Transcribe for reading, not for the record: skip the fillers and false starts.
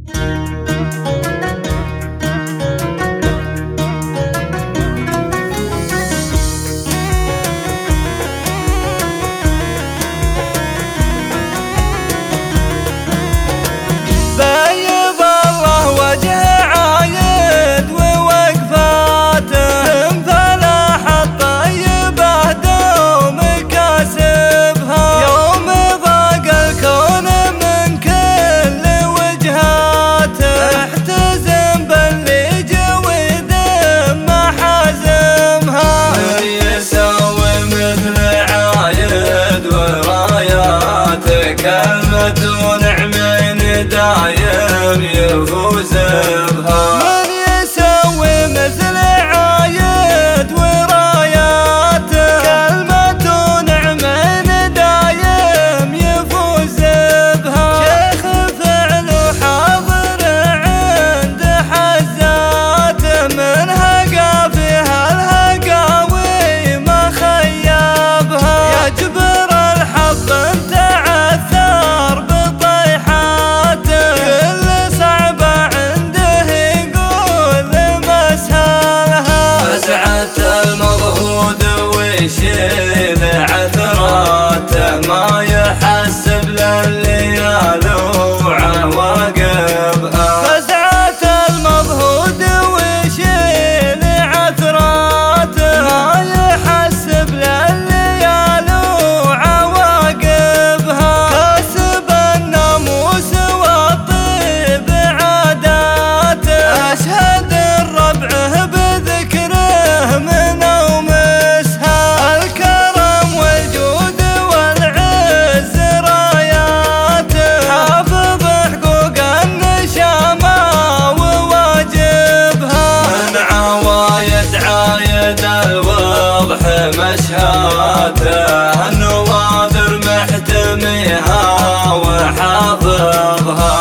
كلمة نعمين دايم يفوز بها. من يسوي مثل عايد وراياته كلمة نعمين دايم يفوز بها. شيخ فعل وحاضر عند حزاته من هقا فيها الهقاوي ما خيبها. يجبر الحظ انت عثار بطيحاته كل صعبة عنده يقول ما سهلها. فزعة المضهود ويشيل عثراته ما يحسب لليال وعواقبها. فزعة المضهود ويشيل عثراته ما يحسب لليال وعواقبها. كسب الناموس والطيب عاداته أشهد الربعه بذكره من أومسها. الكرم والجود والعز راياته حافظ حقوق النشامة وواجبها. من عوايد عايد الوضح مشهاته النواذر محتميها وحافظها.